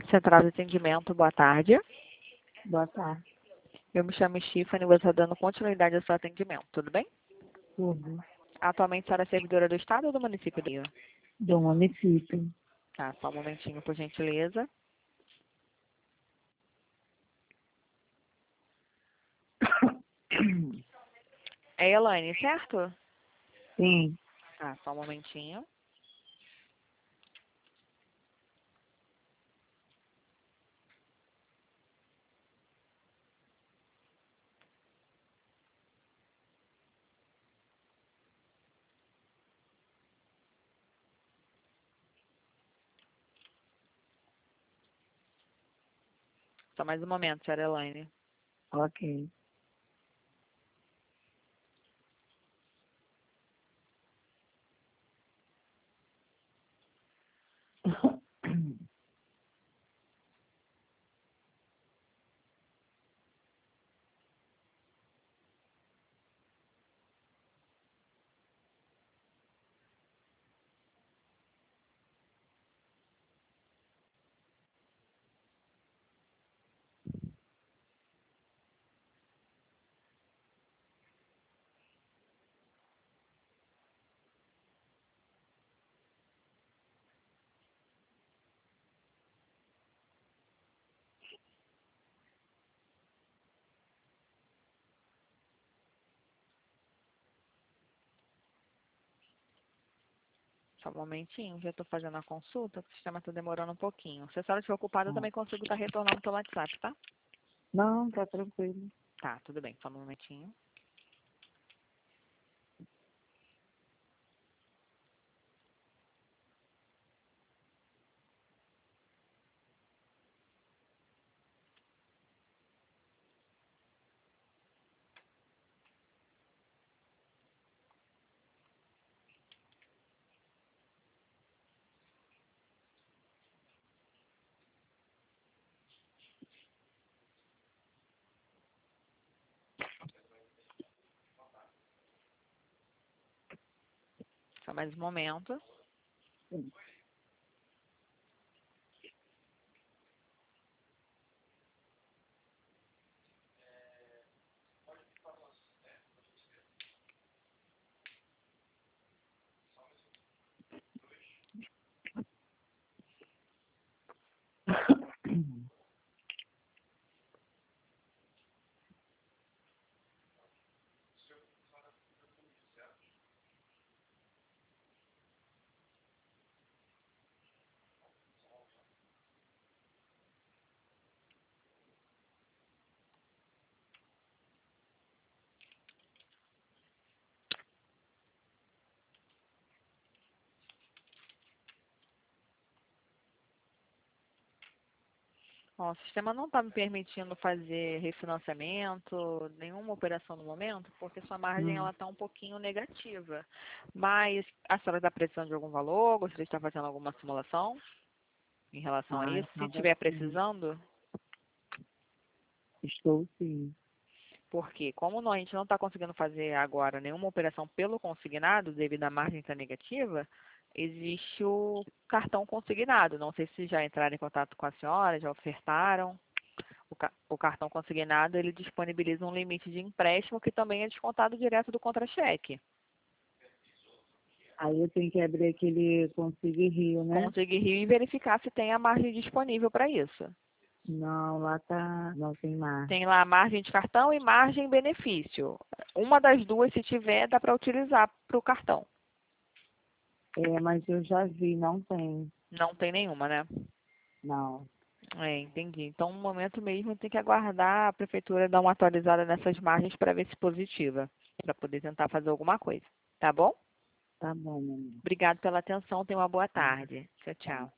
Central de Atendimento, boa tarde. Boa tarde. Eu me chamo Stephanie e vou estar dando continuidade ao seu atendimento, tudo bem? Tudo. Atualmente a senhora é servidora do Estado ou do município do Rio? Do município. Tá, só um momentinho, por gentileza. É Elaine, certo? Sim. Tá, só um momentinho. Só mais um momento, senhora Elaine. Ok. Só um momentinho, já estou fazendo a consulta, o sistema está demorando um pouquinho. Se a senhora estiver ocupada, eu também consigo estar retornando pelo WhatsApp, tá? Não, tá tranquilo. Tá, tudo bem, só um momentinho. Só mais um momento. Sim. Ó, o sistema não está me permitindo fazer refinanciamento, nenhuma operação no momento, porque sua margem ela está um pouquinho negativa. Mas a senhora está precisando de algum valor? Gostaria de estar fazendo alguma simulação em relação a isso? Se Tava estiver sim. precisando, Estou sim. porque como a gente não está conseguindo fazer agora nenhuma operação pelo consignado, devido à margem estar negativa, existe o cartão consignado. Não sei se já entraram em contato com a senhora, já ofertaram. O cartão consignado, ele disponibiliza um limite de empréstimo que também é descontado direto do contra-cheque. Aí eu tenho que abrir aquele Consigue Rio, né? Conseguir rir e verificar se tem a margem disponível para isso. Não, lá tá. Não tem mais. Tem lá a margem de cartão e margem benefício. Uma das duas, se tiver, dá para utilizar para o cartão. É, mas eu já vi, não tem. Não tem nenhuma, né? Não. É, entendi. Então, no momento mesmo, tem que aguardar a prefeitura dar uma atualizada nessas margens para ver se positiva, para poder tentar fazer alguma coisa. Tá bom? Tá bom, meu amor. Obrigado pela atenção. Tenha uma boa tarde. Tchau, Tá. tchau.